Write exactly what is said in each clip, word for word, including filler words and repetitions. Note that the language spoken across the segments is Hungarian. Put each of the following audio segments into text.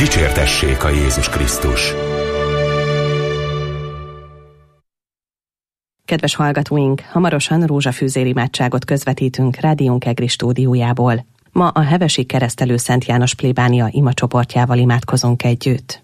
Dicsértessék a Jézus Krisztus! Kedves hallgatóink, hamarosan rózsafűzér imádságot közvetítünk Rádiónk Egri stúdiójából. Ma a hevesi keresztelő Szent János plébánia imacsoportjával imádkozunk együtt.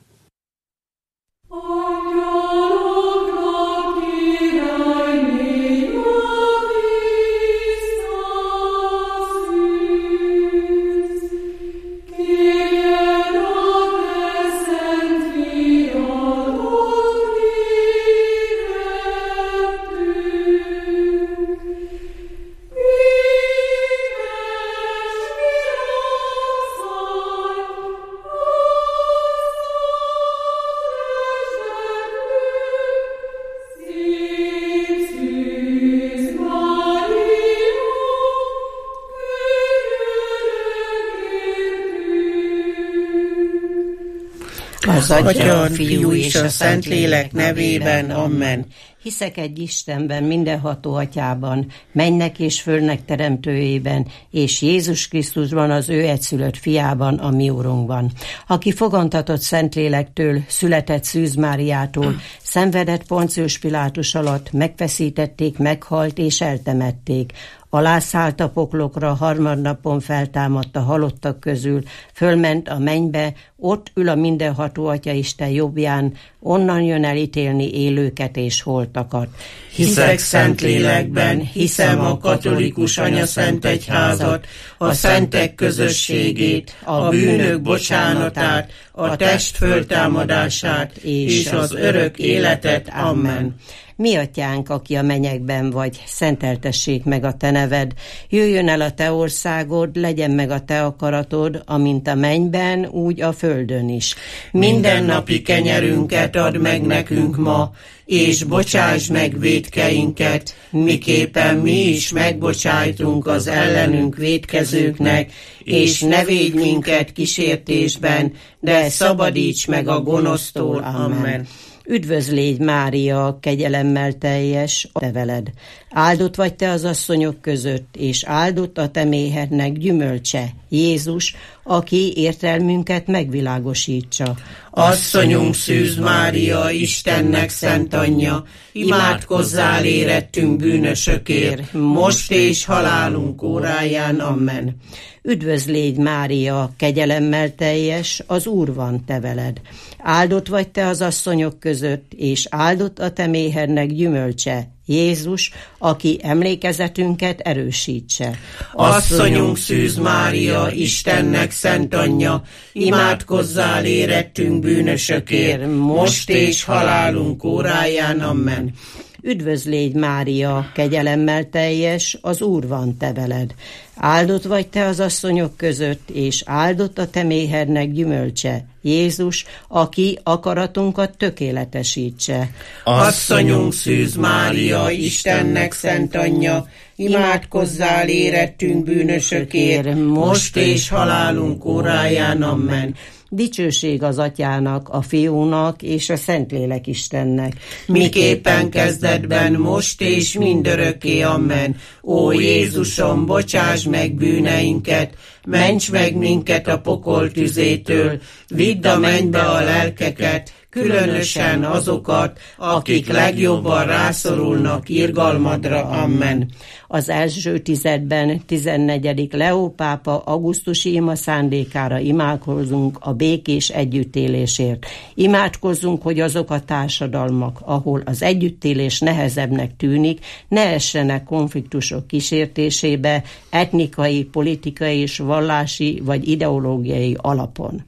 Az Atya, a Fiú és a Szentlélek nevében, amen. Hiszek egy Istenben, mindenható Atyában, mennek és földnek teremtőjében, és Jézus Krisztusban, az ő egyszülött fiában, a mi Urunkban, aki fogantatott Szentlélektől, született Szűz Máriától, szenvedett Poncius Pilátus alatt, megfeszítették, meghalt és eltemették. Alászállt a poklokra, harmadnapon feltámadt a halottak közül, fölment a mennybe, ott ül a mindenható Atya Isten jobbján, onnan jön elítélni élőket és holtakat. Hiszek Szentlélekben, hiszem a katolikus anyaszent egyházat, a szentek közösségét, a bűnök bocsánatát, a test föltámadását és az örök életet. Amen. Mi Atyánk, aki a mennyekben vagy, szenteltessék meg a te neved, jöjjön el a te országod, legyen meg a te akaratod, amint a mennyben, úgy a földön is. Mindennapi kenyerünket add meg nekünk ma, és bocsáss meg vétkeinket, miképpen mi is megbocsájtunk az ellenünk vétkezőknek, és ne védj minket kísértésben, de szabadíts meg a gonosztól. Amen. Üdvözl légy, Mária, kegyelemmel teljes, te veled. Áldott vagy te az asszonyok között, és áldott a te méhednek gyümölcse, Jézus, aki értelmünket megvilágosítsa. Asszonyunk Szűz Mária, Istennek szent anyja, imádkozzál érettünk bűnösökért, most és halálunk óráján. Amen. Üdvözl légy, Mária, kegyelemmel teljes, az Úr van te veled. Áldott vagy te az asszonyok között, és áldott a te méhednek gyümölcse, Jézus, aki emlékezetünket erősítse. Asszonyunk Szűz Mária, Istennek szent anyja, imádkozzál érettünk bűnösökért, most és halálunk óráján. Amen. Üdvözl légy, Mária, kegyelemmel teljes, az Úr van te veled. Áldott vagy te az asszonyok között, és áldott a te méhednek gyümölcse, Jézus, aki akaratunkat tökéletesítse. Asszonyunk Szűz Mária, Istennek szent anyja, imádkozzál érettünk bűnösökért, most és halálunk óráján. Amen. Dicsőség az Atyának, a Fiúnak és a Szentlélek Istennek. Miképpen kezdetben, most és mindörökké. Amen. Ó Jézusom, bocsáss meg bűneinket, ments meg minket a pokol tüzétől, vidd a mennybe a lelkeket, különösen azokat, akik legjobban rászorulnak irgalmadra. Amen. Az első tizedben tizennegyedik Leó pápa augusztusi ima szándékára imádkozzunk a békés együttélésért. Imádkozzunk, hogy azok a társadalmak, ahol az együttélés nehezebbnek tűnik, ne essenek konfliktusok kísértésébe etnikai, politikai és vallási vagy ideológiai alapon.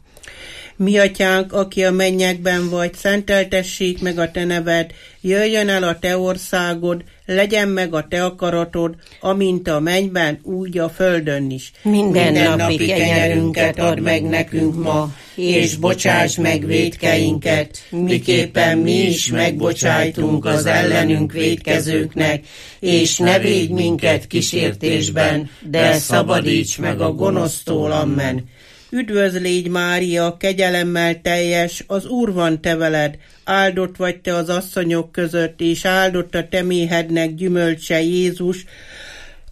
Mi Atyánk, aki a mennyekben vagy, szenteltessék meg a te neved, jöjjön el a te országod, legyen meg a te akaratod, amint a mennyben, úgy a földön is. Minden, Minden napi kenyerünket add meg nekünk ma, és bocsáss meg vétkeinket, miképpen mi is megbocsájtunk az ellenünk vétkezőknek, és ne védj minket kísértésben, de szabadíts meg a gonosztól. Amen. Üdvözl légy, Mária, kegyelemmel teljes, az Úr van te veled, áldott vagy te az asszonyok között, és áldott a te méhednek gyümölcse, Jézus,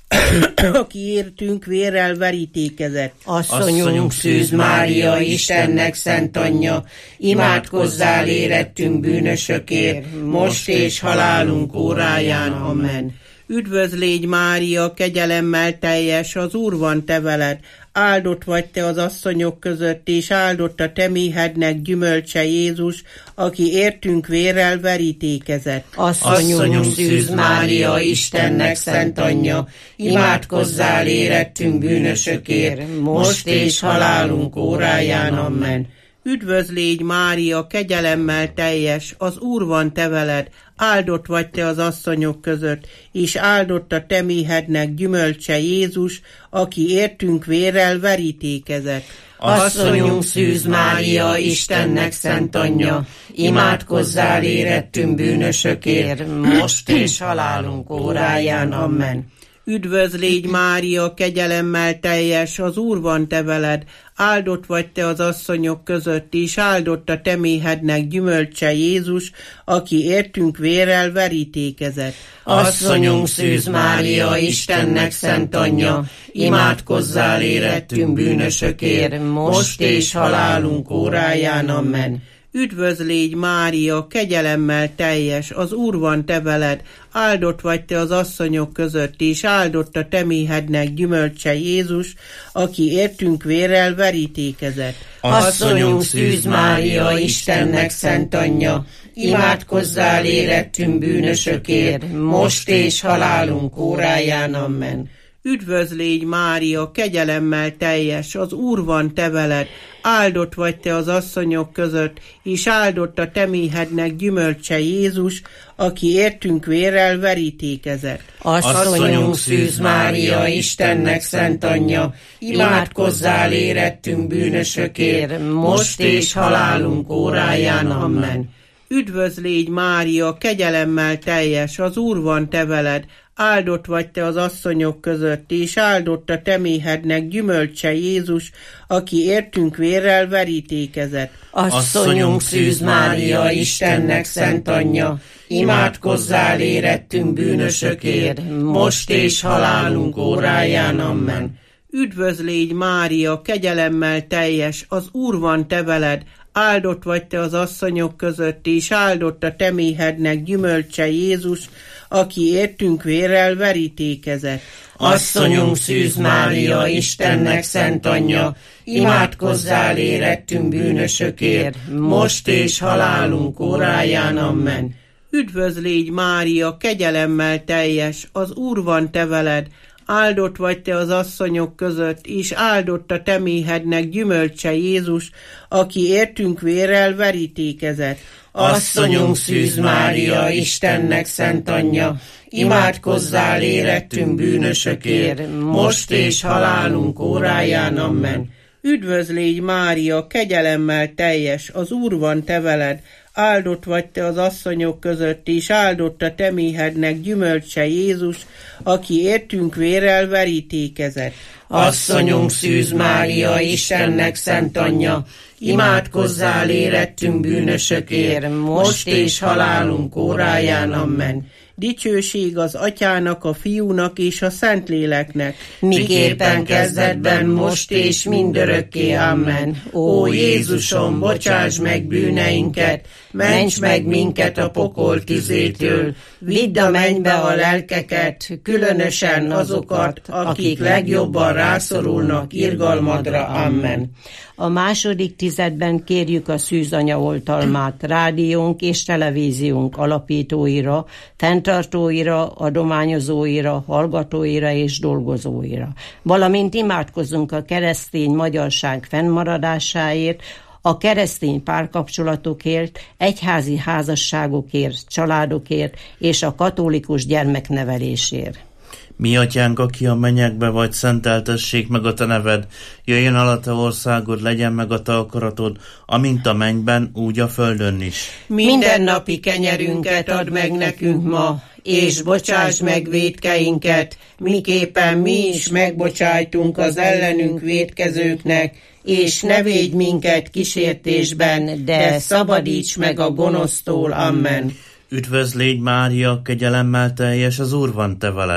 aki értünk vérrel verítékezett. Asszonyunk Szűz Mária, Istennek szent anyja, imádkozzál érettünk bűnösökért, most és halálunk óráján. Amen. Üdvözl légy Mária, kegyelemmel teljes, az Úr van te veled, áldott vagy te az asszonyok között, és áldott a te méhednek gyümölcse Jézus, aki értünk vérrel verítékezett. Asszonyunk Szűz Mária, Istennek szent anyja, imádkozzál érettünk bűnösökért, most és halálunk óráján. Amen. Üdvözl légy Mária, kegyelemmel teljes, az Úr van te veled, áldott vagy te az asszonyok között, és áldott a te méhednek gyümölcse Jézus, aki értünk vérrel verítékezett. Asszonyunk Szűz Mária, Istennek szent anyja, imádkozzál érettünk bűnösökért, most és halálunk óráján. Amen. Üdvözl légy Mária, kegyelemmel teljes, az Úr van te veled, áldott vagy te az asszonyok között, és áldott a te méhednek gyümölcse Jézus, aki értünk vérrel verítékezett. Asszonyunk Szűz Mária, Istennek szent anyja, imádkozzál érettünk bűnösökért, most és halálunk óráján. Amen. Üdvözl légy Mária, kegyelemmel teljes, az Úr van te veled, áldott vagy te az asszonyok között, és áldott a te méhednek gyümölcse Jézus, aki értünk vérrel verítékezett. Asszonyunk Szűz Mária, Istennek szent anyja, imádkozzál érettünk bűnösökért, most és halálunk óráján. Amen. Üdvözl légy Mária, kegyelemmel teljes, az Úr van te veled, áldott vagy te az asszonyok között, és áldott a te méhednek gyümölcse Jézus, aki értünk vérrel verítékezett. Asszonyunk Szűz Mária, Istennek szent anyja, imádkozzál érettünk bűnösökért, most és halálunk óráján. Amen. Üdvözl légy Mária, kegyelemmel teljes, az Úr van te veled, áldott vagy te az asszonyok között, és áldott a te méhednek gyümölcse Jézus, aki értünk vérrel verítékezett. Asszonyunk Szűz Mária, Istennek szent anyja, imádkozzál érettünk bűnösökért, most és halálunk óráján. Amen. Üdvözl légy Mária, kegyelemmel teljes, az Úr van te veled, áldott vagy te az asszonyok között, és áldott a te méhednek gyümölcse Jézus, aki értünk vérrel verítékezett. Asszonyunk Szűz Mária, Istennek szent anyja, imádkozzál érettünk bűnösökért, most és halálunk óráján. Amen. Üdvözl légy Mária, kegyelemmel teljes, az Úr van te veled, áldott vagy te az asszonyok között, és áldott a te méhednek gyümölcse Jézus, aki értünk vérrel verítékezett. Asszonyunk Szűz Mária, Istennek szent anyja, imádkozzál érettünk bűnösökért, most és halálunk óráján. Amen. Üdvözl légy Mária, kegyelemmel teljes, az Úr van te veled, áldott vagy te az asszonyok között, és áldott a te méhednek gyümölcse Jézus, aki értünk vérrel verítékezett. Asszonyunk Szűz Mária, Istennek szent anyja, imádkozzál érettünk bűnösökért, most és halálunk óráján. Amen. Dicsőség az Atyának, a Fiúnak és a Szentléleknek, miképpen kezdetben, most és mindörökké. Amen. Ó Jézusom, bocsáss meg bűneinket, ments meg minket a pokol tüzétől, vidd a mennybe a lelkeket, különösen azokat, akik legjobban rászorulnak irgalmadra. Amen. A második tizedben kérjük a Szűzanya oltalmát rádiónk és televíziónk alapítóira, fenntartóira, adományozóira, hallgatóira és dolgozóira. Valamint imádkozzunk a keresztény magyarság fennmaradásáért, a keresztény párkapcsolatokért, egyházi házasságokért, családokért és a katolikus gyermeknevelésért. Mi atyánk, aki a mennyekbe vagy, szenteltessék meg a te neved, jöjjön el a te országod, legyen meg a te akaratod, amint a mennyben, úgy a földön is. Mindennapi kenyerünket add meg nekünk ma, és bocsáss meg vétkeinket, miképpen mi is megbocsájtunk az ellenünk vétkezőknek, és ne védj minket kísértésben, de szabadíts meg a gonosztól. Amen. Üdvözl légy Mária, kegyelemmel teljes, az Úr van te veled,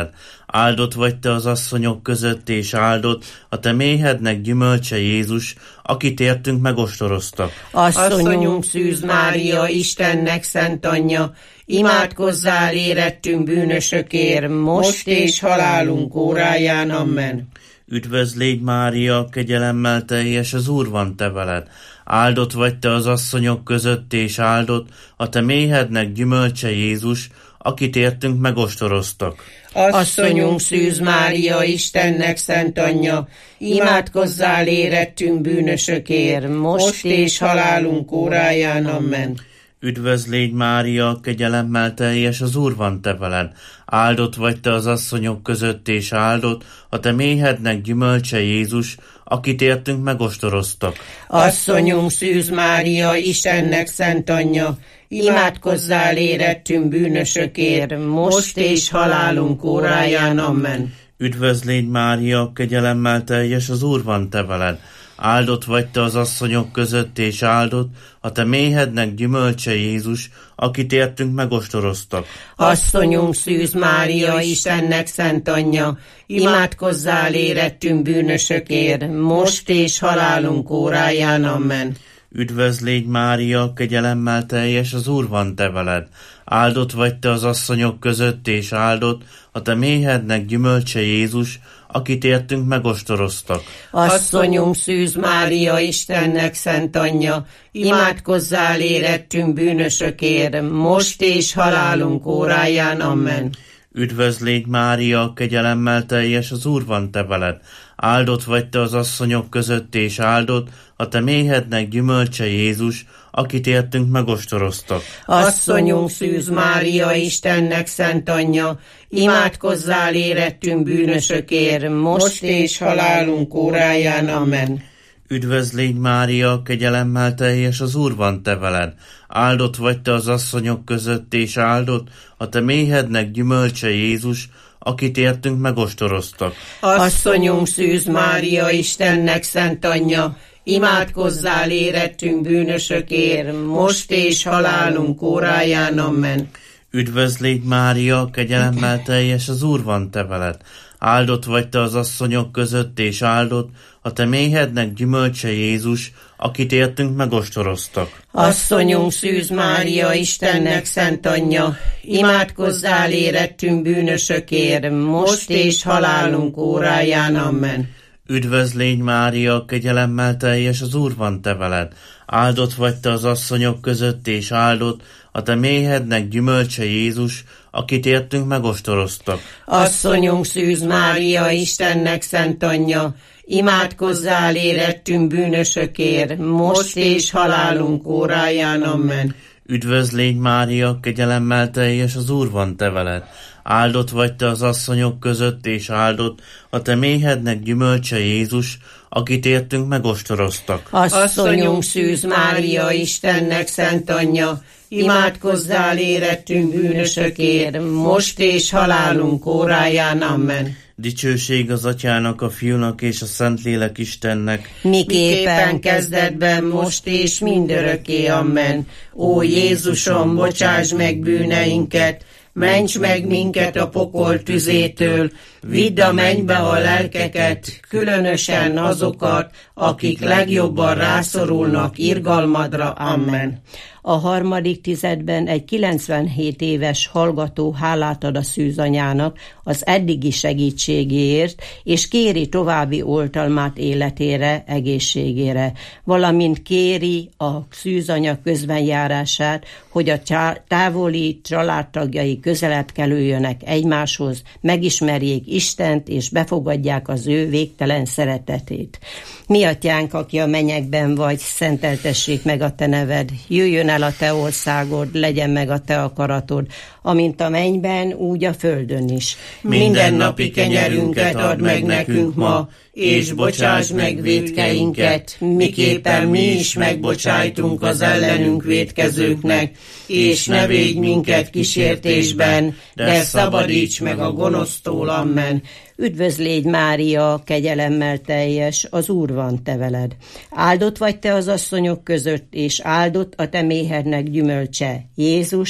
Áldott vagy te az asszonyok között, és áldott a te méhednek gyümölcse Jézus, akit értünk megostoroztak. Asszonyunk Szűz Mária, Istennek szent anyja, imádkozzál érettünk bűnösökért, most és halálunk óráján. Amen. Üdvözl légy Mária, kegyelemmel teljes, az Úr van te veled. Áldott vagy te az asszonyok között, és áldott a te méhednek gyümölcse Jézus, akit értünk megostoroztak. Asszonyunk Szűz Mária, Istennek szent anyja, imádkozzál érettünk bűnösökért, most és halálunk óráján. Amen. Üdvözl légy Mária, kegyelemmel teljes, az Úr van te veled. Áldott vagy te az asszonyok között, és áldott a te méhednek gyümölcse Jézus, akit értünk megostoroztak. Asszonyunk Szűz Mária, Istennek szent anyja, imádkozzál érettünk bűnösökért, most és halálunk óráján. Amen. Üdvözl légy Mária, kegyelemmel teljes, az Úr van te veled. Áldott vagy te az asszonyok között, és áldott a te méhednek gyümölcse Jézus, akit értünk megostoroztak. Asszonyunk Szűz Mária, Istennek szent anyja, imádkozzál érettünk bűnösökért, most és halálunk óráján. Amen. Üdvözl légy Mária, kegyelemmel teljes, az Úr van te veled. Áldott vagy te az asszonyok között, és áldott a te méhednek gyümölcse Jézus, akit értünk megostoroztak. Asszonyunk Szűz Mária, Istennek szent anyja, imádkozzál érettünk bűnösökért, most és halálunk óráján. Amen. Üdvözl légy Mária, kegyelemmel teljes, az Úr van te veled. Áldott vagy te az asszonyok között, és áldott a te méhednek gyümölcse Jézus, akit értünk megostoroztak. Asszonyunk Szűz Mária, Istennek szent anyja, imádkozzál érettünk bűnösökért, most és halálunk óráján. Amen. Üdvözl légy Mária, kegyelemmel teljes, az Úr van te veled. Áldott vagy te az asszonyok között, és áldott a te méhednek gyümölcse Jézus, akit értünk megostoroztak. Asszonyunk Szűz Mária, Istennek szent anyja, imádkozzál érettünk bűnösökért, most és halálunk óráján. Amen. Üdvözl légy Mária, kegyelemmel teljes, az Úr van te veled. Áldott vagy te az asszonyok között, és áldott a te méhednek gyümölcse Jézus, akit értünk megostoroztak. Asszonyunk Szűz Mária, Istennek szent anyja, imádkozzál érettünk bűnösökért, most és halálunk óráján. Amen. Üdvözl légy Mária, kegyelemmel teljes, az Úr van te veled. Áldott vagy te az asszonyok között, és áldott a te méhednek gyümölcse Jézus, akit értünk megostoroztak. Asszonyunk Szűz Mária, Istennek szent anyja, imádkozzál érettünk bűnösökért, most és halálunk óráján. Amen. Üdvözl légy Mária, kegyelemmel teljes, az Úr van te veled. Áldott vagy te az asszonyok között, és áldott a te méhednek gyümölcse Jézus, akit értünk megostoroztak. Asszonyunk Szűz Mária, Istennek szent anyja, imádkozzál érettünk bűnösökért, most és halálunk óráján. Amen. Dicsőség az Atyának, a Fiúnak és a Szentlélek Istennek, miképpen kezdetben, most és mindörökké. Amen. Ó Jézusom, bocsáss meg bűneinket, ments meg minket a pokol tüzétől, vidd a mennybe a lelkeket, különösen azokat, akik legjobban rászorulnak irgalmadra. Amen. A harmadik tizedben egy kilencvenhét éves hallgató hálát ad a szűzanyának az eddigi segítségéért, és kéri további oltalmát életére, egészségére, valamint kéri a szűzanya közbenjárását, hogy a távoli családtagjai közelebb kerüljönek egymáshoz, megismerjék Istent, és befogadják az ő végtelen szeretetét. Mi atyánk, aki a mennyekben vagy, szenteltessék meg a te neved, jöjjön el a te országod, legyen meg a te akaratod, amint a mennyben, úgy a földön is. Minden napi kenyerünket add meg nekünk ma, és bocsáss meg vétkeinket, miképpen mi is megbocsájtunk az ellenünk vétkezőknek, és ne védj minket kísértésben, de szabadíts meg a gonosztól. Amen. Üdvözl légy Mária, kegyelemmel teljes, az Úr van te veled. Áldott vagy te az asszonyok között, és áldott a te méhednek gyümölcse, Jézus,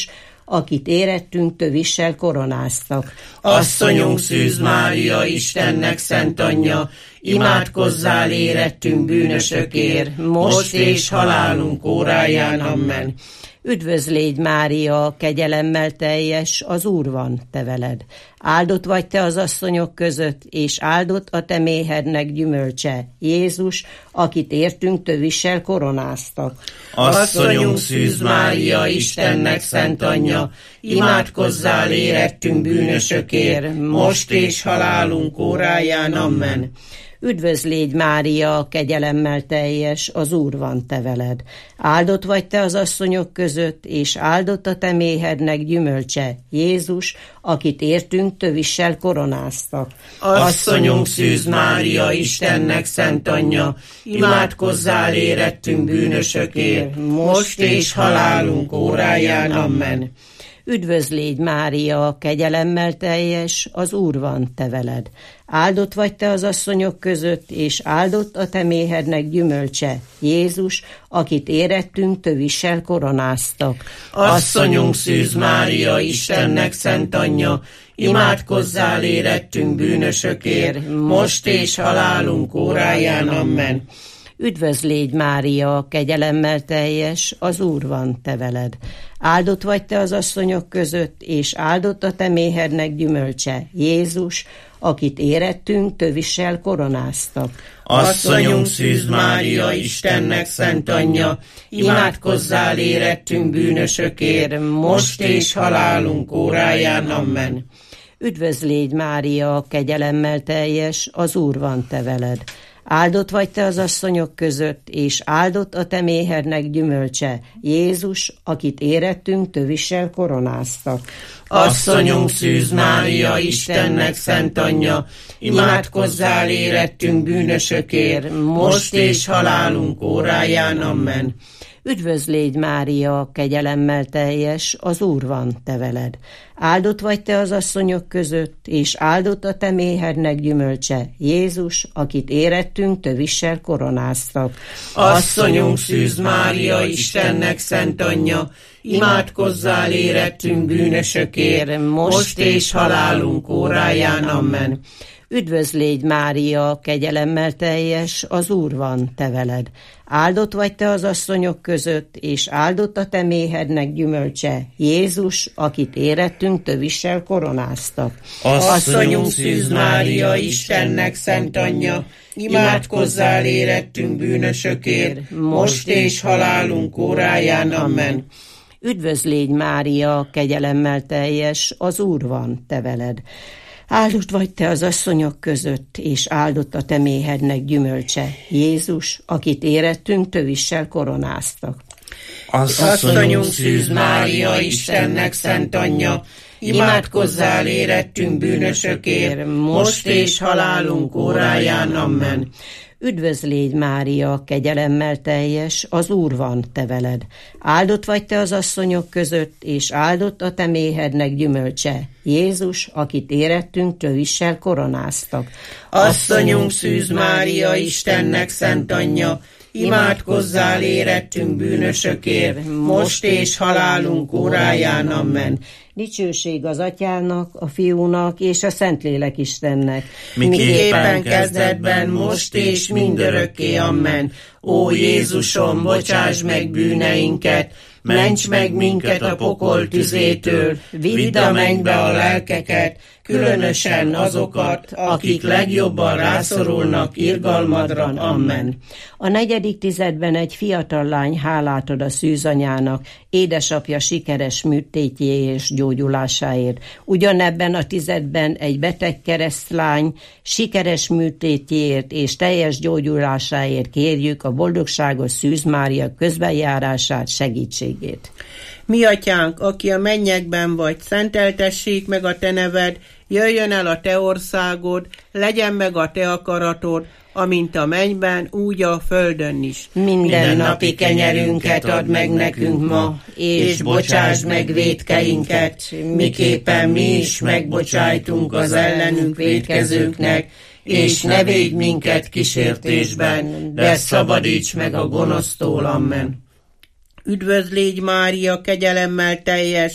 akit érettünk tövissel koronáztak. Asszonyunk Szűz Mária, Istennek szent anyja, imádkozzál érettünk bűnösökért, most és halálunk óráján. Amen. Üdvözl légy, Mária, kegyelemmel teljes, az Úr van te veled. Áldott vagy te az asszonyok között, és áldott a te méhednek gyümölcse, Jézus, akit értünk tövissel koronáztak. Asszonyunk Szűz Mária, Istennek szent anyja, imádkozzál érettünk bűnösökért, most és halálunk óráján. Amen. Üdvözl légy, Mária, kegyelemmel teljes, az Úr van te veled. Áldott vagy te az asszonyok között, és áldott a te méhednek gyümölcse, Jézus, akit értünk tövissel koronáztak. Asszonyunk Szűz Mária, Istennek szent anyja, imádkozzál érettünk bűnösökért, most és halálunk óráján. Amen. Üdvözl légy, Mária, kegyelemmel teljes, az Úr van te veled. Áldott vagy te az asszonyok között, és áldott a te méhednek gyümölcse, Jézus, akit érettünk tövissel koronáztak. Asszonyunk Szűz Mária, Istennek szent anyja, imádkozzál érettünk bűnösökért, most és halálunk óráján. Amen. Üdvözl légy, Mária, kegyelemmel teljes, az Úr van te veled. Áldott vagy te az asszonyok között, és áldott a te méhednek gyümölcse, Jézus, akit érettünk tövissel koronáztak. Asszonyunk Szűz Mária, Istennek szent anyja, imádkozzál érettünk bűnösökért, most és halálunk óráján. Amen. Üdvözl légy, Mária, kegyelemmel teljes, az Úr van te veled. Áldott vagy te az asszonyok között, és áldott a te méhednek gyümölcse, Jézus, akit érettünk tövissel koronáztak. Asszonyunk Szűz Mária, Istennek szent anyja, imádkozzál érettünk bűnösökért, most és halálunk óráján. Amen. Üdvözl légy, Mária, kegyelemmel teljes, az Úr van te veled. Áldott vagy te az asszonyok között, és áldott a te méhednek gyümölcse, Jézus, akit érettünk tövissel koronáztak. Asszonyunk Szűz Mária, Istennek szent anyja, imádkozzál érettünk bűnösökért, most és halálunk óráján. Amen. Üdvözl légy, Mária, kegyelemmel teljes, az Úr van te veled. Áldott vagy te az asszonyok között, és áldott a te méhednek gyümölcse, Jézus, akit érettünk tövissel koronáztak. Asszonyunk Szűz Mária, Istennek szent anyja, imádkozzál érettünk bűnösökért, most és halálunk óráján. Amen. Üdvözl légy, Mária, kegyelemmel teljes, az Úr van te veled. Áldott vagy te az asszonyok között, és áldott a te méhednek gyümölcse, Jézus, akit érettünk tövissel koronáztak. Asszonyunk Szűz Mária, Istennek szent anyja, imádkozzál érettünk bűnösökért, most és halálunk óráján. Amen. Üdvözl légy, Mária, kegyelemmel teljes, az Úr van te veled. Áldott vagy te az asszonyok között, és áldott a te méhednek gyümölcse, Jézus, akit érettünk tövissel koronáztak. Asszonyunk Szűz Mária, Istennek szent anyja, imádkozzál érettünk bűnösökért, most és halálunk óráján. Amen. Dicsőség az Atyának, a Fiúnak és a Szentlélek Istennek. Miképpen kezdetben, most és mindörökké. Amen. Ó Jézusom, bocsáss meg bűneinket, ments meg minket a pokol tüzétől, vidd a mennybe a lelkeket, különösen azokat, akik legjobban rászorulnak irgalmadra. Amen. A negyedik tizedben egy fiatal lány hálát ad a szűzanyának, édesapja sikeres műtétjé és gyógyulásáért. Ugyanebben a tizedben egy beteg keresztlány sikeres műtétjéért és teljes gyógyulásáért kérjük a boldogságos Szűz Mária közbenjárását, segítségét. Mi atyánk, aki a mennyekben vagy, szenteltessék meg a te neved, jöjjön el a te országod, legyen meg a te akaratod, amint a mennyben, úgy a földön is. Minden napi kenyerünket add meg nekünk ma, és bocsáss meg vétkeinket, miképpen mi is megbocsájtunk az ellenünk vétkezőknek, és ne védj minket kísértésben, de szabadíts meg a gonosztól. Amen. Üdvözl légy, Mária, kegyelemmel teljes,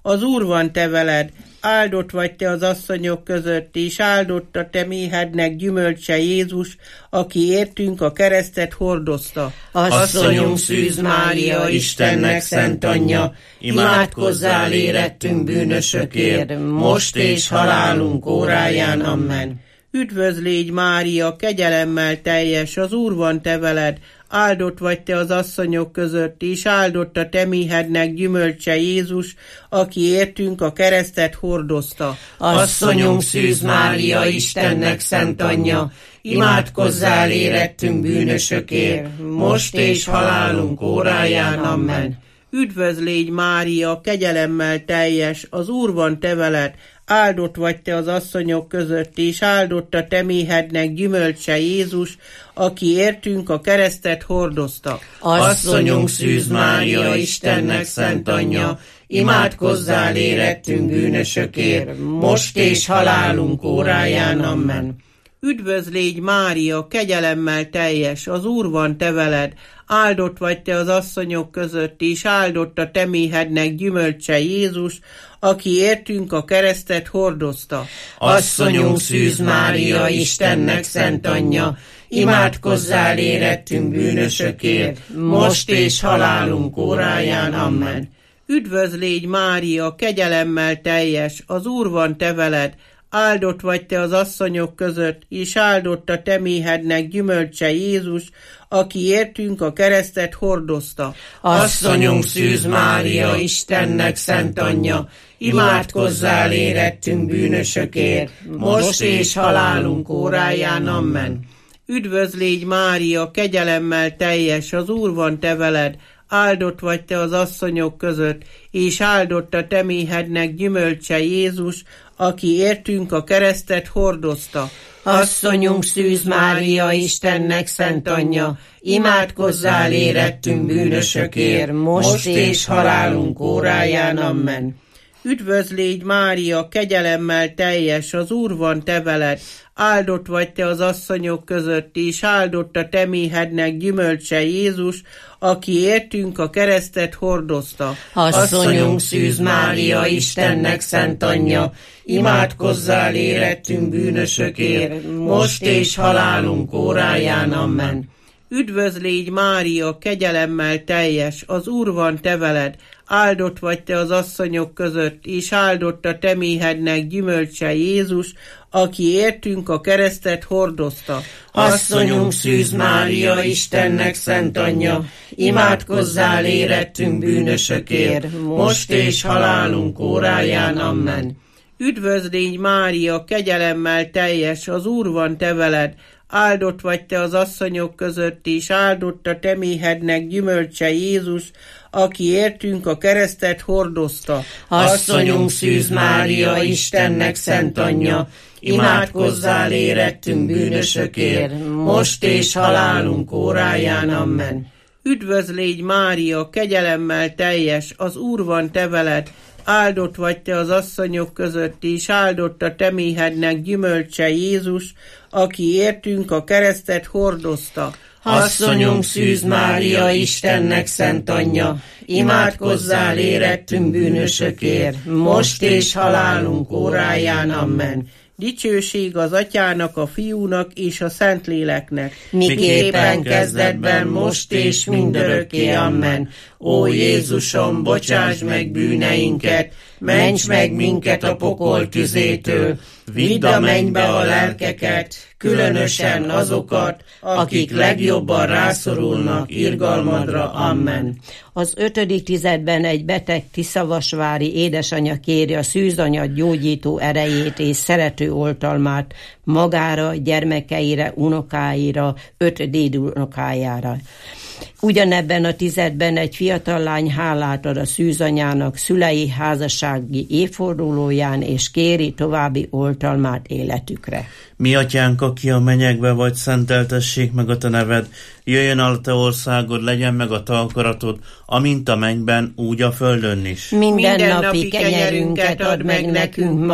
Az Úr van te veled, áldott vagy te az asszonyok között, és áldott a te méhednek gyümölcse Jézus, aki értünk a keresztet hordozta. Asszonyunk Szűz Mária, Istennek szent anyja, imádkozzál érettünk bűnösökért, most és halálunk óráján. Amen. Üdvözl légy Mária, kegyelemmel teljes, az Úr van te veled, áldott vagy te az asszonyok között, és áldott a te méhednek gyümölcse Jézus, aki értünk a keresztet hordozta. Asszonyunk Szűz Mária, Istennek szent anyja, imádkozzál érettünk bűnösökért, most és halálunk óráján. Amen. Üdvözl légy Mária, kegyelemmel teljes, az Úr van te veled, áldott vagy te az asszonyok között, és áldott a te méhednek gyümölcse Jézus, aki értünk a keresztet hordozta. Asszonyunk Szűz Mária, Istennek szent anyja, imádkozzál érettünk bűnösökért, most és halálunk óráján. Amen. Üdvözl légy Mária, kegyelemmel teljes, az Úr van te veled, áldott vagy te az asszonyok között, és áldott a te méhednek gyümölcse Jézus, aki értünk a keresztet hordozta. Asszonyunk Szűz Mária, Istennek szent anyja, imádkozzál érettünk bűnösökért, most és halálunk óráján. Amen. Üdvözl légy Mária, kegyelemmel teljes, az Úr van te veled, áldott vagy te az asszonyok között, és áldott a te méhednek gyümölcse Jézus, aki értünk a keresztet hordozta. Asszonyunk Szűz Mária, Istennek szent anyja, imádkozzál érettünk bűnösökért, most és halálunk óráján. Amen. Üdvözl légy Mária, kegyelemmel teljes, az Úr van te veled, áldott vagy te az asszonyok között, és áldott a te méhednek gyümölcse Jézus, aki értünk a keresztet hordozta. Asszonyunk Szűz Mária, Istennek szent anyja, imádkozzál érettünk bűnösökért, most és halálunk óráján. Amen. Üdvözl légy Mária, kegyelemmel teljes, az Úr van te veled, áldott vagy te az asszonyok között, és áldott a te méhednek gyümölcse Jézus, aki értünk a keresztet hordozta. Asszonyunk Szűz Mária, Istennek szent anyja, imádkozzál érettünk bűnösökért, most és halálunk óráján. Amen. Üdvözl légy Mária, kegyelemmel teljes, az Úr van te veled, áldott vagy te az asszonyok között, és áldott a te méhednek gyümölcse Jézus, aki értünk a keresztet hordozta. Asszonyunk Szűz Mária, Istennek szent anyja, imádkozzál érettünk bűnösökért, most és halálunk óráján. Amen. Üdvözl légy Mária, kegyelemmel teljes, az Úr van te veled, áldott vagy te az asszonyok között, és áldott a te méhednek gyümölcse Jézus, aki értünk a keresztet hordozta. Asszonyunk Szűz Mária, Istennek szent anyja, imádkozzál érettünk bűnösökért, most és halálunk óráján. Amen. Üdvözl légy Mária, kegyelemmel teljes, az Úr van te veled, áldott vagy te az asszonyok között, és áldott a te méhednek gyümölcse Jézus, aki értünk a keresztet hordozta. Asszonyunk Szűz Mária, Istennek szent anyja, imádkozzál érettünk bűnösökért, most és halálunk óráján. Amen. Dicsőség az Atyának, a Fiúnak és a Szentléleknek, miképpen kezdetben, most és mindörökké. Amen. Ó Jézusom, bocsáss meg bűneinket, ments meg minket a pokol tüzétől, vidd a mennybe a lelkeket, különösen azokat, akik legjobban rászorulnak irgalmadra. Amen. Az ötödik tizedben egy beteg tiszavasvári édesanyja kéri a szűzanyag gyógyító erejét és szerető oltalmát magára, gyermekeire, unokáira, öt dédunokájára. Ugyanebben a tizedben egy fiatal lány hálát ad a szűzanyának szülei házassági évfordulóján, és kéri további oltalmát életükre. Mi atyánk, aki a mennyekbe vagy, szenteltessék meg a te neved, jöjjön el a te országod, legyen meg a te akaratod, amint a mennyben, úgy a földön is. Minden napi kenyerünket add meg nekünk ma,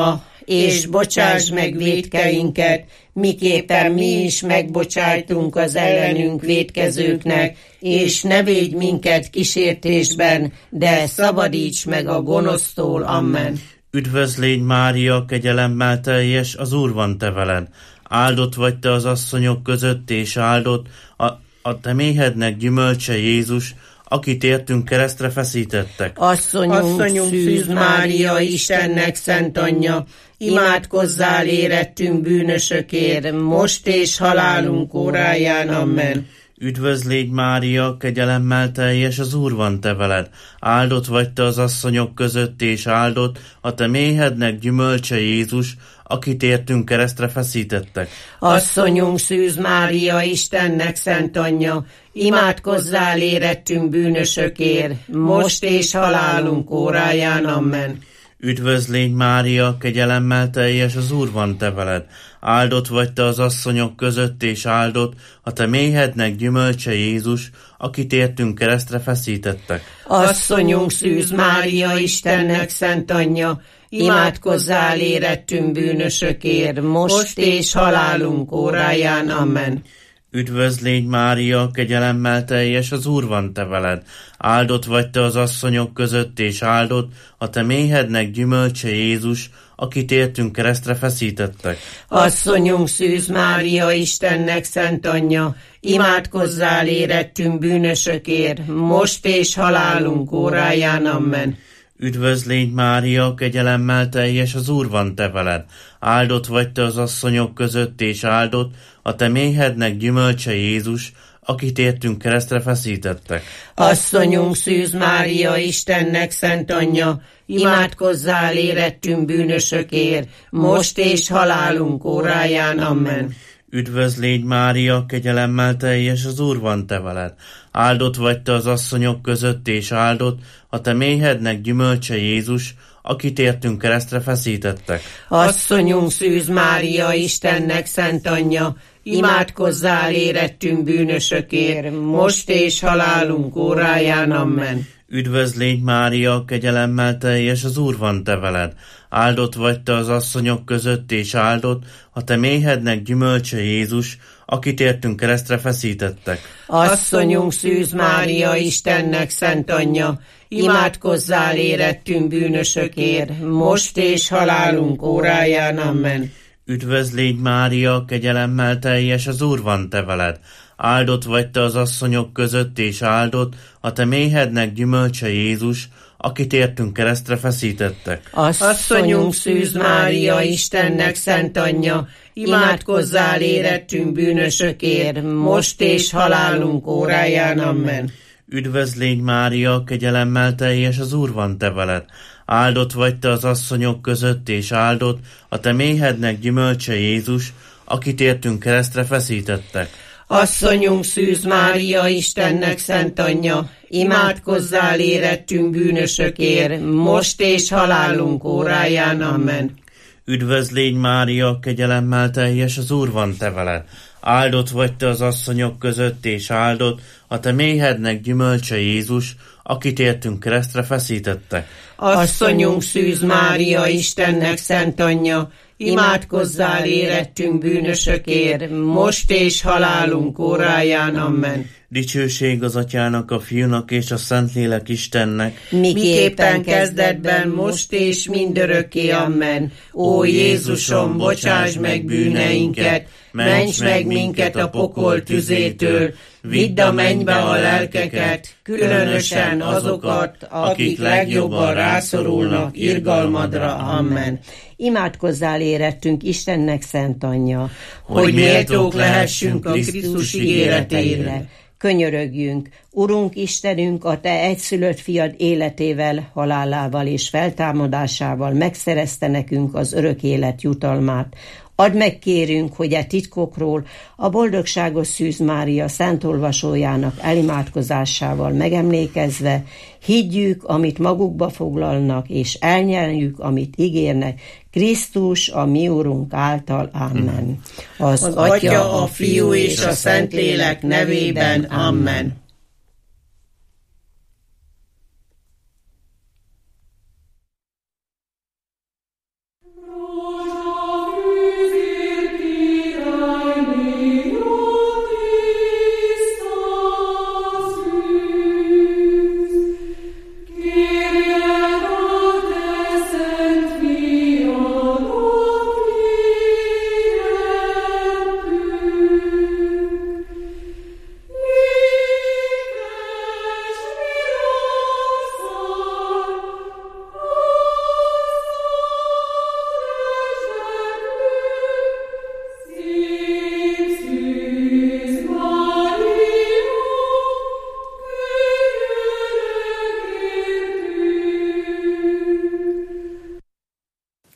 és bocsáss meg vétkeinket, miképpen mi is megbocsájtunk az ellenünk vétkezőknek, és ne védj minket kísértésben, de szabadíts meg a gonosztól. Amen. Üdvözl légy, Mária, kegyelemmel teljes, az Úr van te veled. Áldott vagy te az asszonyok között, és áldott a, a te méhednek gyümölcse Jézus, akit értünk keresztre feszítettek. Asszonyunk, Asszonyunk Szűz Mária, Istennek szent anyja, imádkozzál érettünk bűnösökért, most és halálunk óráján. Amen. Üdvözl légy, Mária, kegyelemmel teljes, az Úr van te veled. Áldott vagy te az asszonyok között, és áldott a te méhednek gyümölcse Jézus, akit értünk keresztre feszítettek. Asszonyunk, Szűz Mária, Istennek szent anyja, imádkozzál érettünk bűnösökért, most és halálunk óráján. Amen. Üdvözl légy, Mária, kegyelemmel teljes, az Úr van te veled. Áldott vagy te az asszonyok között, és áldott a te méhednek gyümölcse Jézus, akit értünk keresztre feszítettek. Asszonyunk, Szűz Mária, Istennek szent anyja, imádkozzál érettünk bűnösökért, most és halálunk óráján. Amen. Üdvözl légy, Mária, kegyelemmel teljes, az Úr van te veled. Áldott vagy te az asszonyok között, és áldott a te méhednek gyümölcse Jézus, akit értünk keresztre feszítettek. Asszonyunk, Szűz Mária, Istennek szent anyja, imádkozzál érettünk bűnösökért, most és halálunk óráján. Amen. Üdvözl légy, Mária, kegyelemmel teljes, az Úr van te veled. Áldott vagy te az asszonyok között, és áldott a te méhednek gyümölcse Jézus, akit értünk keresztre feszítettek. Asszonyunk, Szűz Mária, Istennek szent anyja, imádkozzál érettünk bűnösökért, most és halálunk óráján. Amen. Üdvözl légy, Mária, kegyelemmel teljes, az Úr van te veled. Áldott vagy te az asszonyok között, és áldott a te méhednek gyümölcse Jézus, akit értünk keresztre feszítettek. Asszonyunk, Szűz Mária, Istennek szent anyja, imádkozzál érettünk bűnösökért, most és halálunk óráján. Amen. Üdvözl légy, Mária, kegyelemmel teljes, az Úr van te veled. Áldott vagy te az asszonyok között, és áldott a te méhednek gyümölcse Jézus, akit értünk keresztre feszítettek. Asszonyunk, Szűz Mária, Istennek szent anyja, imádkozzál érettünk bűnösökért, most és halálunk óráján. Amen. Üdvözl légy, Mária, kegyelemmel teljes, az Úr van te veled. Áldott vagy te az asszonyok között, és áldott a te méhednek gyümölcse Jézus, akit értünk keresztre feszítettek. Asszonyunk, Szűz Mária, Istennek szent anyja, imádkozzál érettünk bűnösökért, most és halálunk óráján. Amen. Üdvözl légy, Mária, kegyelemmel teljes, az Úr van te veled. Áldott vagy te az asszonyok között, és áldott a te méhednek gyümölcse Jézus, akit értünk keresztre feszítettek. Asszonyunk, Szűz Mária, Istennek szent anyja, imádkozzál érettünk bűnösökért, most és halálunk óráján. Amen. Üdvözl légy, Mária, kegyelemmel teljes, az Úr van te veled. Áldott vagy te az asszonyok között, és áldott a te méhednek gyümölcse Jézus, akit értünk keresztre feszítettek. Asszonyunk, Szűz Mária, Istennek szent anyja, imádkozzál érettünk bűnösökért, most és halálunk óráján. Amen. Dicsőség az Atyának, a Fiúnak és a Szentlélek Istennek, miképpen kezdetben, most és mindörökké. Amen. Ó Jézusom, bocsáss meg bűneinket, ments meg minket a pokol tüzétől, vidd a mennybe a lelkeket, különösen azokat, akik legjobban rászorulnak irgalmadra. Amen. Imádkozzál érettünk, Istennek szent anyja, hogy méltók lehessünk a Krisztus ígéreteire. Könyörögjünk, Urunk Istenünk, a Te egyszülött fiad életével, halálával és feltámadásával megszerezte nekünk az örök élet jutalmát. Add meg, kérünk, hogy e titkokról a boldogságos Szűz Mária szent olvasójának elimádkozásával megemlékezve higgyük, amit magukba foglalnak, és elnyeljük, amit ígérnek, Krisztus, a mi Urunk által. Amen. Az, az Atya, a Fiú és a Szentlélek nevében. Amen.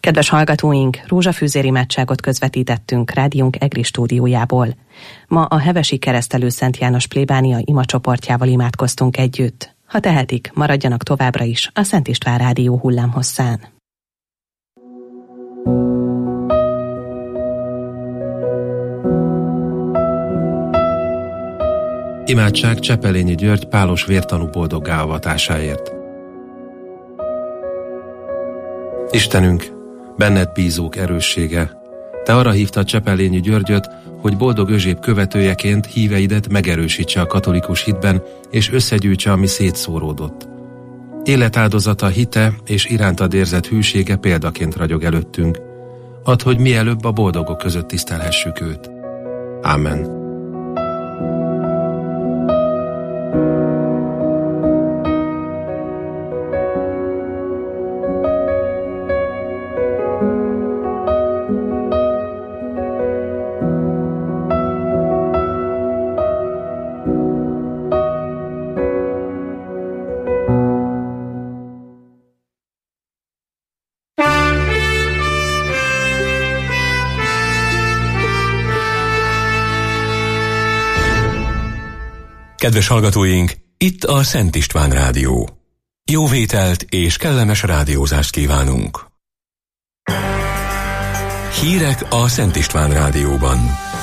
Kedves hallgatóink, rózsafűzér imádságot közvetítettünk rádiónk EGRI stúdiójából. Ma a hevesi keresztelő Szent János plébánia imacsoportjával imádkoztunk együtt. Ha tehetik, maradjanak továbbra is a Szent István rádió hullámhosszán. Imádság Csepelényi György pálos vértanú boldoggá avatásáért. Istenünk, benned bízók erőssége, te arra hívtad Csepelényi Györgyöt, hogy boldog özséb követőjeként híveidet megerősítse a katolikus hitben, és összegyűjtse, ami szétszóródott. Életáldozata, hite és irántad érzett hűsége példaként ragyog előttünk. Add, hogy mielőbb a boldogok között tisztelhessük őt. Ámen. Kedves hallgatóink, itt a Szent István Rádió. Jó vételt és kellemes rádiózást kívánunk. Hírek a Szent István Rádióban.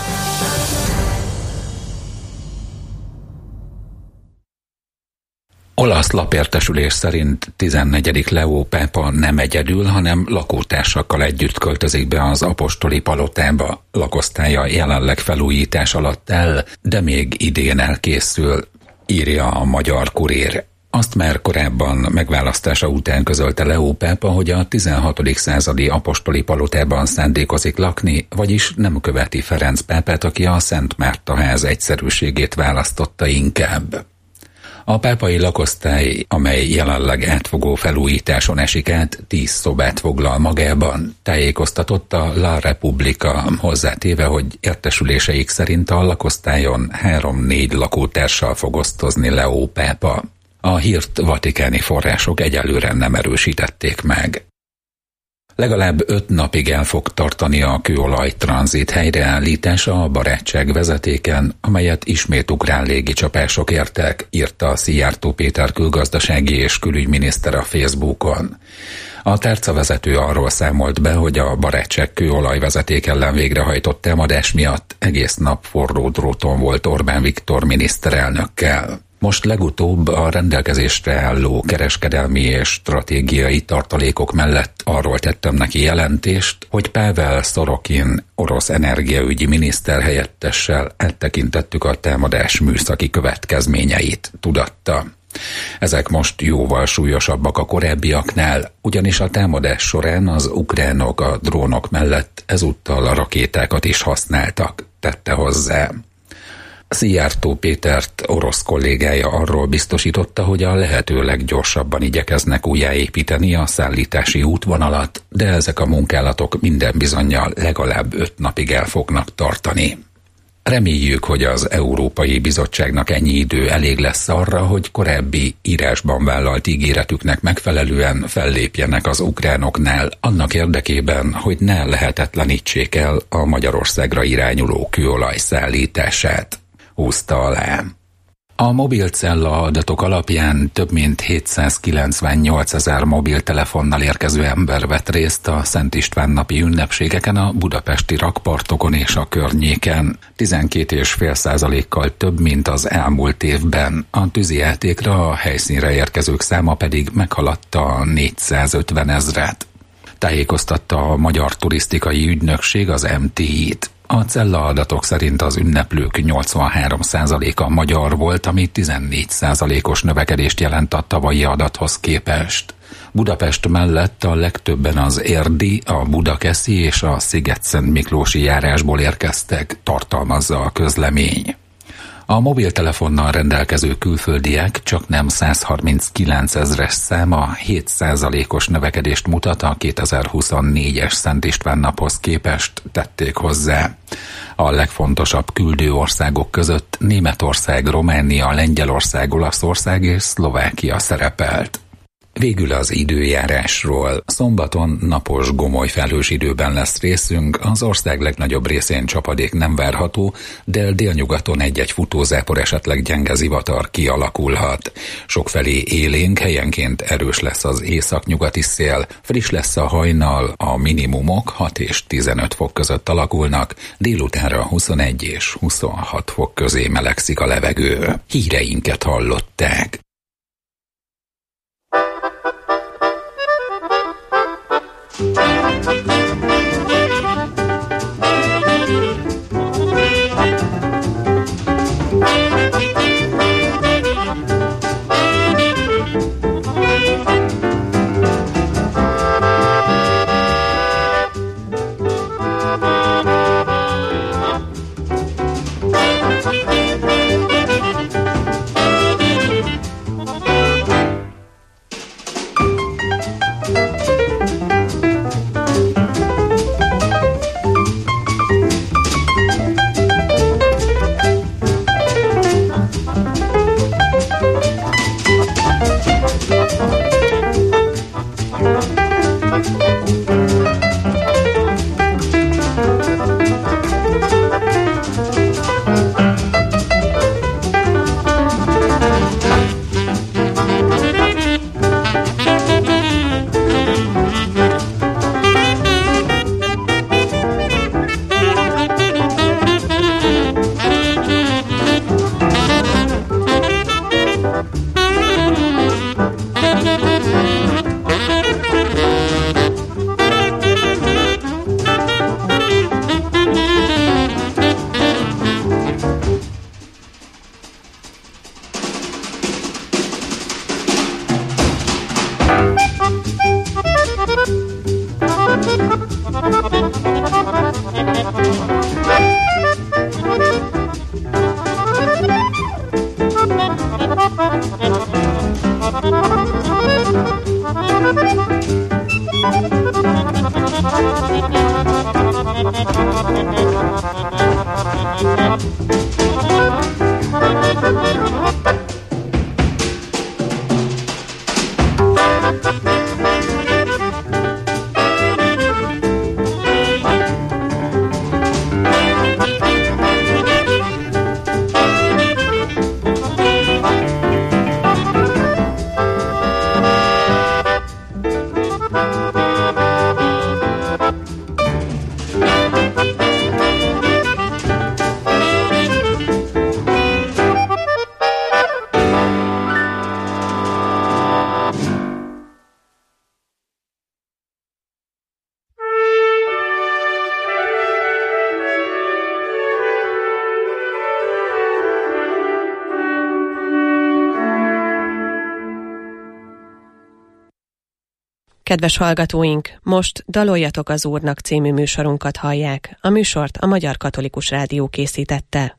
Olasz lapértesülés szerint tizennegyedik Leó pápa nem egyedül, hanem lakótársakkal együtt költözik be az apostoli palotába. Lakosztálya jelenleg felújítás alatt áll, de még idén elkészül, írja a Magyar Kurér. Azt már korábban megválasztása után közölte Leó pápa, hogy a tizenhatodik századi apostoli palotában szándékozik lakni, vagyis nem követi Ferenc pápát, aki a Szent Márta ház egyszerűségét választotta inkább. A pápai lakosztály, amely jelenleg átfogó felújításon esik át, tíz szobát foglal magában, tájékoztatott a La Repubblica, hozzátéve, hogy értesüléseik szerint a lakosztályon három-négy lakótársal fog osztozni Leó pápa. A hírt vatikáni források egyelőre nem erősítették meg. Legalább öt napig el fog tartani a kőolaj tranzit helyreállítása a barátság vezetéken, amelyet ismét ukrán légicsapások értek, írta Szijjártó Péter külgazdasági és külügyminiszter a Facebookon. A tárcavezető arról számolt be, hogy a barátság kőolajvezeték ellen végrehajtott támadás miatt egész nap forró dróton volt Orbán Viktor miniszterelnökkel. Most legutóbb a rendelkezésre álló kereskedelmi és stratégiai tartalékok mellett arról tettem neki jelentést, hogy Pavel Sorokin, orosz energiaügyi miniszter helyettessel áttekintettük a támadás műszaki következményeit, tudatta. Ezek most jóval súlyosabbak a korábbiaknál, ugyanis a támadás során az ukránok a drónok mellett ezúttal a rakétákat is használtak, tette hozzá. Szijjártó Pétert orosz kollégája arról biztosította, hogy a lehető leggyorsabban igyekeznek újjáépíteni a szállítási útvonalat, de ezek a munkálatok minden bizonnyal legalább öt napig el fognak tartani. Reméljük, hogy az Európai Bizottságnak ennyi idő elég lesz arra, hogy korábbi írásban vállalt ígéretüknek megfelelően fellépjenek az ukránoknál, annak érdekében, hogy ne lehetetlenítsék el a Magyarországra irányuló kőolaj szállítását, húzta alá. A mobilcella adatok alapján több mint hétszázkilencvennyolc ezer mobiltelefonnal érkező ember vett részt a Szent István napi ünnepségeken a budapesti rakpartokon és a környéken, tizenkét egész öt százalékkal több, mint az elmúlt évben. A tűzijátékra a helyszínre érkezők száma pedig meghaladta a négyszázötven ezret. Tájékoztatta a Magyar Turisztikai Ügynökség az em té i-t. A cellaadatok szerint az ünneplők nyolcvanhárom százaléka magyar volt, ami tizennégy százalékos növekedést jelent a tavalyi adathoz képest. Budapest mellett a legtöbben az érdi, a budakeszi és a Sziget-Szent Miklósi járásból érkeztek, tartalmazza a közlemény. A mobiltelefonnal rendelkező külföldiek csaknem százharminckilenc ezres száma hét százalékos növekedést mutat a kétezer-huszonnégyes Szent István naphoz képest, tették hozzá. A legfontosabb küldő országok között Németország, Románia, Lengyelország, Olaszország és Szlovákia szerepelt. Végül az időjárásról. Szombaton napos, gomoly felhős időben lesz részünk, az ország legnagyobb részén csapadék nem várható, de délnyugaton egy-egy futózápor, esetleg gyenge zivatar kialakulhat. Sokfelé élénk, helyenként erős lesz az északnyugati szél, friss lesz a hajnal, a minimumok hat és tizenöt fok között alakulnak, délutánra huszonegy és huszonhat fok közé melegszik a levegő. Híreinket hallották. Kedves hallgatóink, most Daloljatok az Úrnak című műsorunkat hallják. A műsort a Magyar Katolikus Rádió készítette.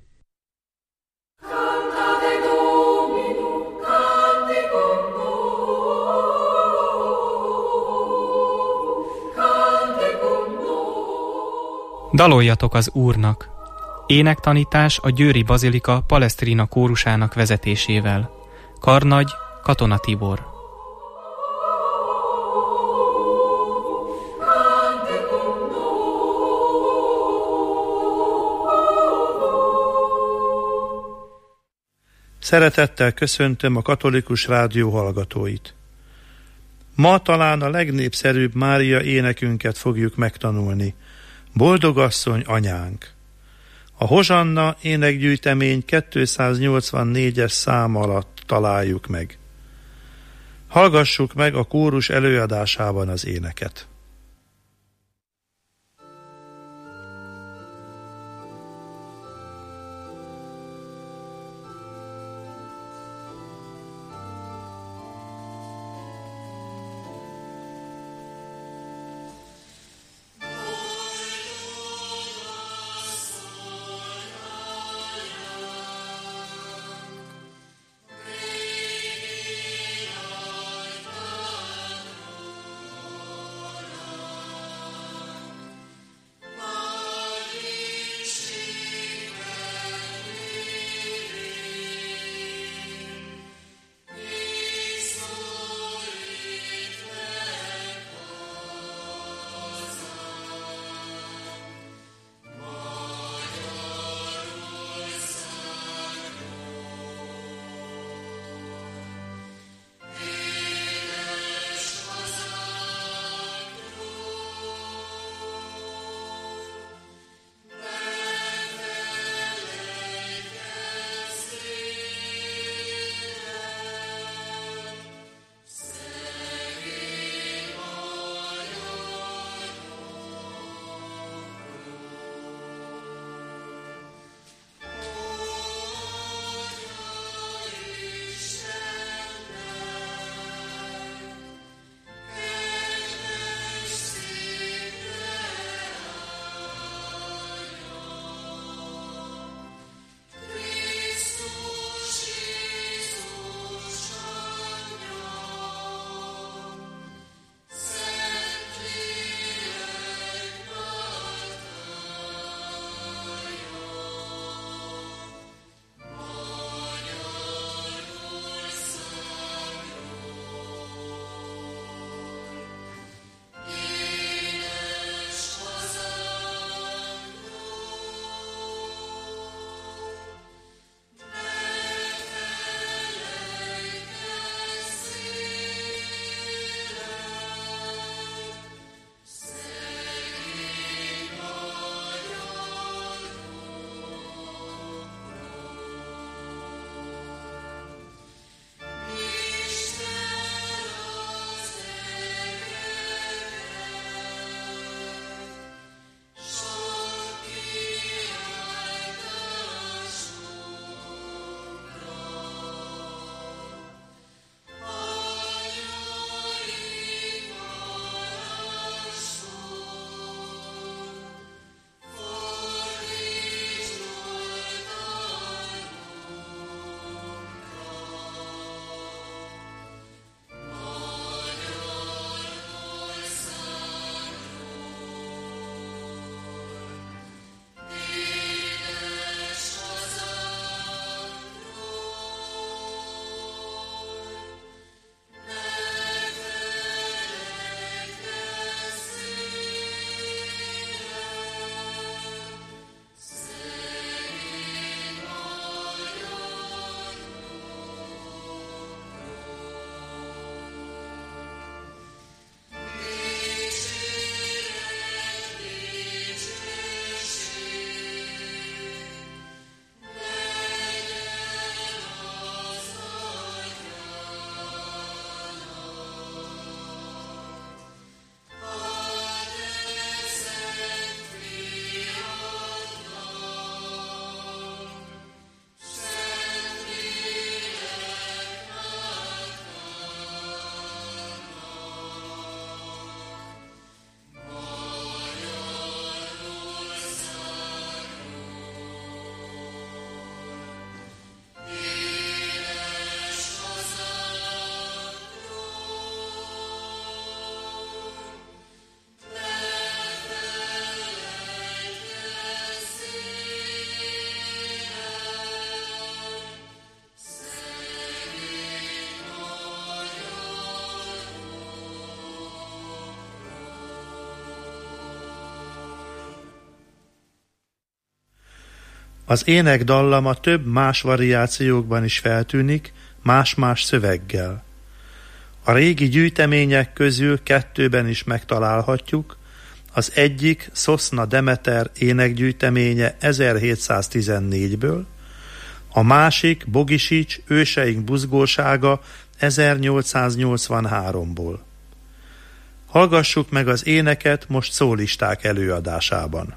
Daloljatok az Úrnak! Énektanítás a Győri Bazilika Palestrina kórusának vezetésével. Karnagy Katona Tibor. Szeretettel köszöntöm a Katolikus Rádió hallgatóit. Ma talán a legnépszerűbb Mária énekünket fogjuk megtanulni. Boldogasszony anyánk. A Hozsanna énekgyűjtemény kétszáznyolcvannégyes szám alatt találjuk meg. Hallgassuk meg a kórus előadásában az éneket. Az ének dallama több más variációkban is feltűnik, más-más szöveggel. A régi gyűjtemények közül kettőben is megtalálhatjuk, az egyik Szoszna Demeter énekgyűjteménye ezerhétszáztizennégyből, a másik Bogisics Őseink buzgósága ezernyolcszáznyolcvanháromból. Hallgassuk meg az éneket most szólisták előadásában.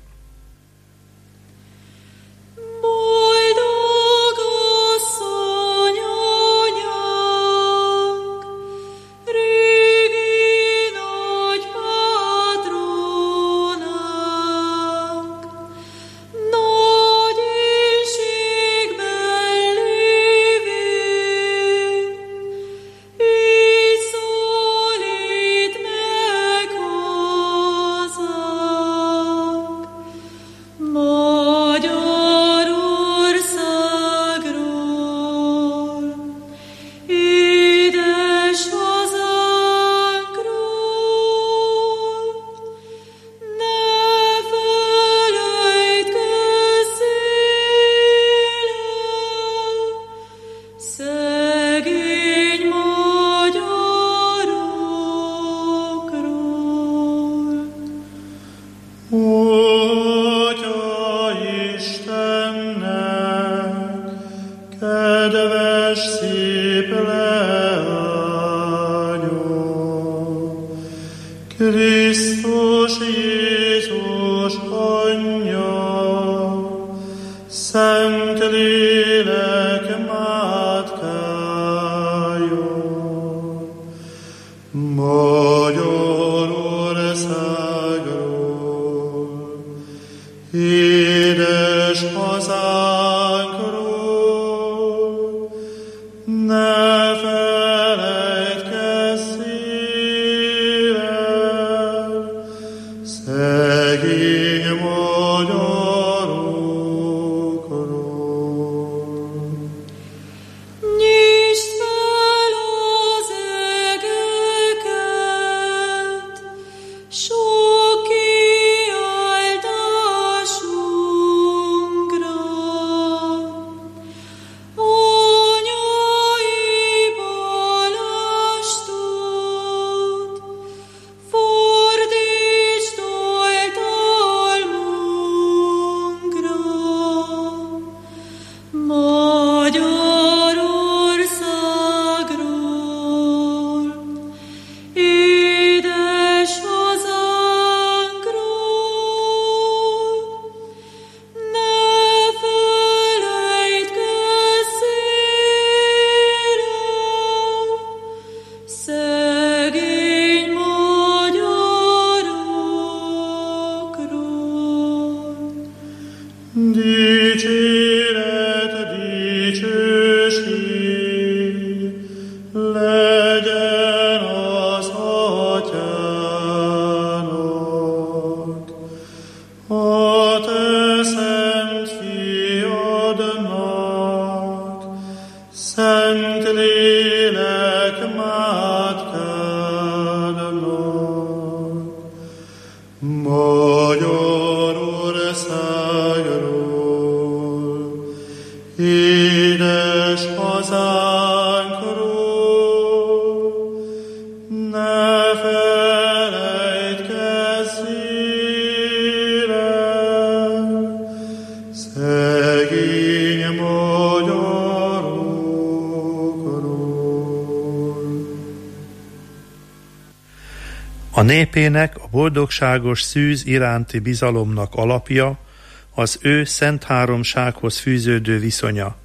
A népének a boldogságos szűz iránti bizalomnak alapja az ő szent háromsághoz fűződő viszonya.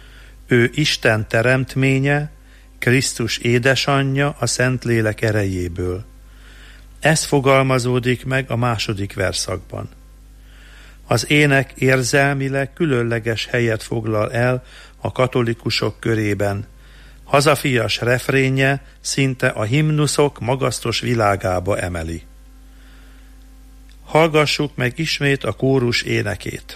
Ő Isten teremtménye, Krisztus édesanyja a Szentlélek erejéből. Ez fogalmazódik meg a második verszakban. Az ének érzelmileg különleges helyet foglal el a katolikusok körében. Hazafias refrénje szinte a himnuszok magasztos világába emeli. Hallgassuk meg ismét a kórus énekét.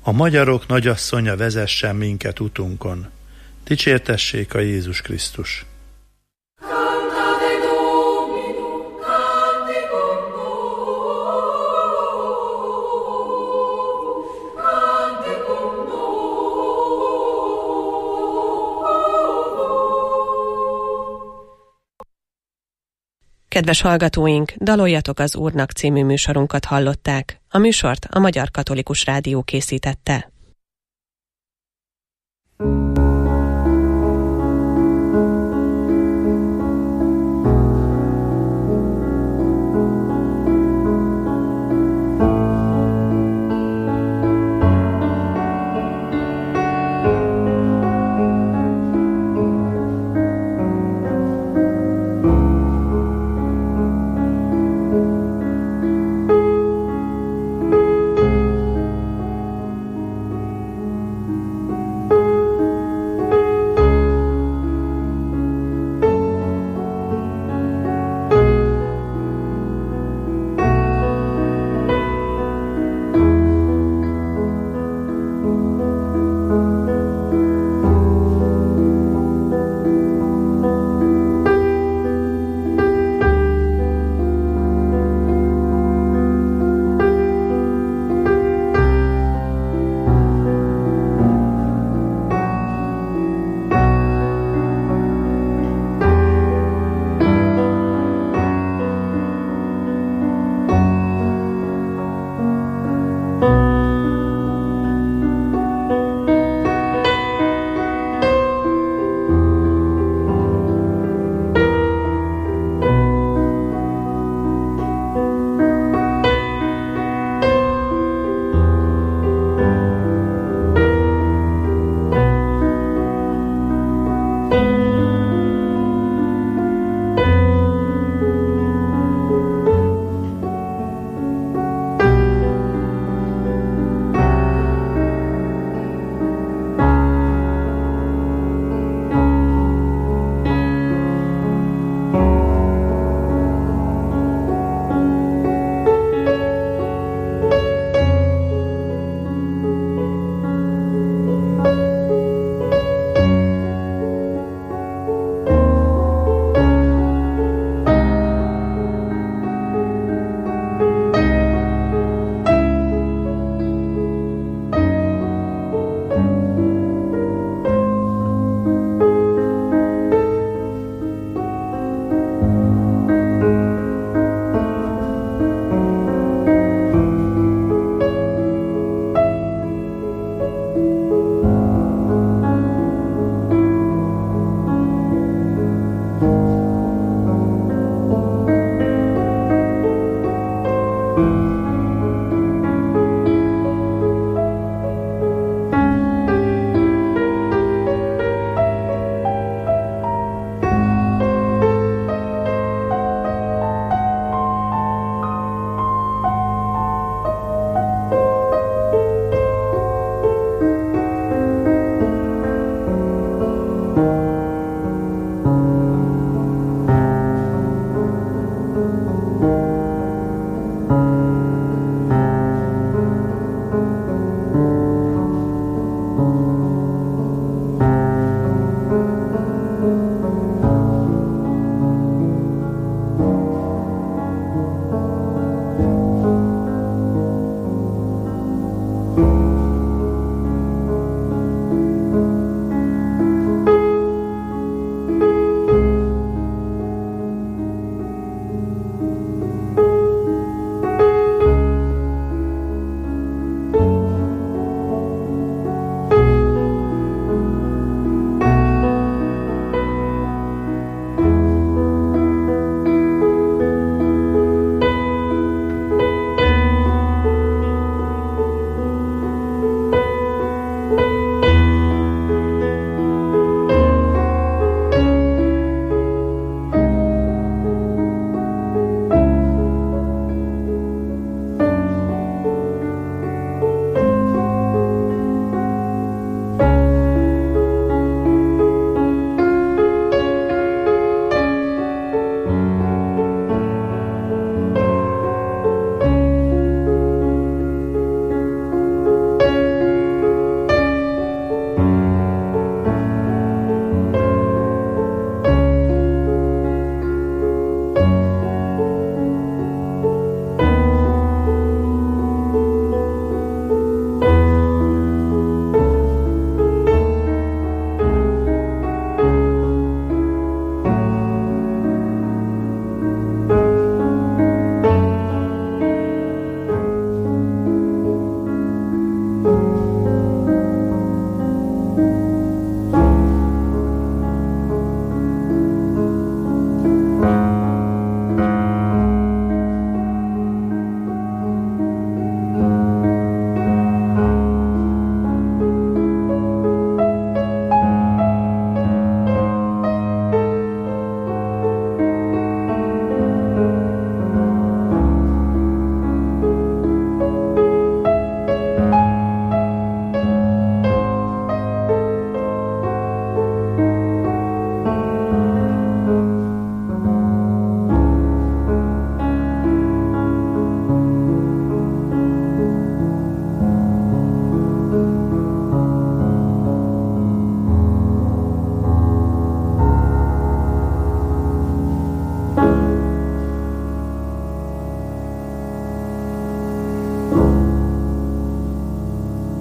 A magyarok nagyasszonya vezessen minket utunkon. Dicsértessék a Jézus Krisztus! Kedves hallgatóink, Daloljatok az Úrnak című műsorunkat hallották. A műsort a Magyar Katolikus Rádió készítette.